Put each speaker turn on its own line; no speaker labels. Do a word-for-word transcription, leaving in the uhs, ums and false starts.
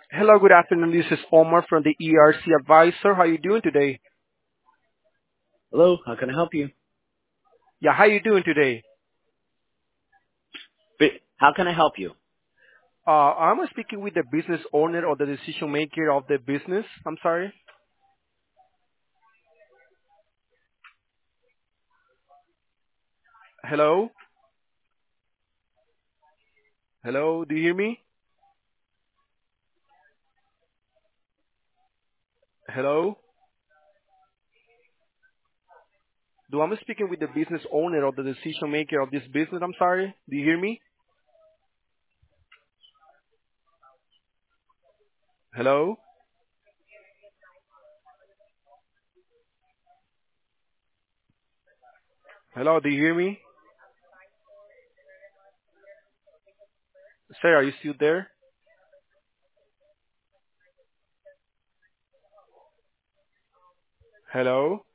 Hello, good afternoon. This is Omar from the E R C Advisor. How you doing today?
Hello, how can I help you?
Yeah, how you doing today?
Bi- How can I help you?
Uh, I'm speaking with the business owner or the decision maker of the business. I'm sorry. Hello? Hello? Do you hear me? Hello? Do I'm speaking with the business owner or the decision maker of this business? I'm sorry. Do you hear me? Hello? Hello? Do you hear me? Sir, are you still there? Hello?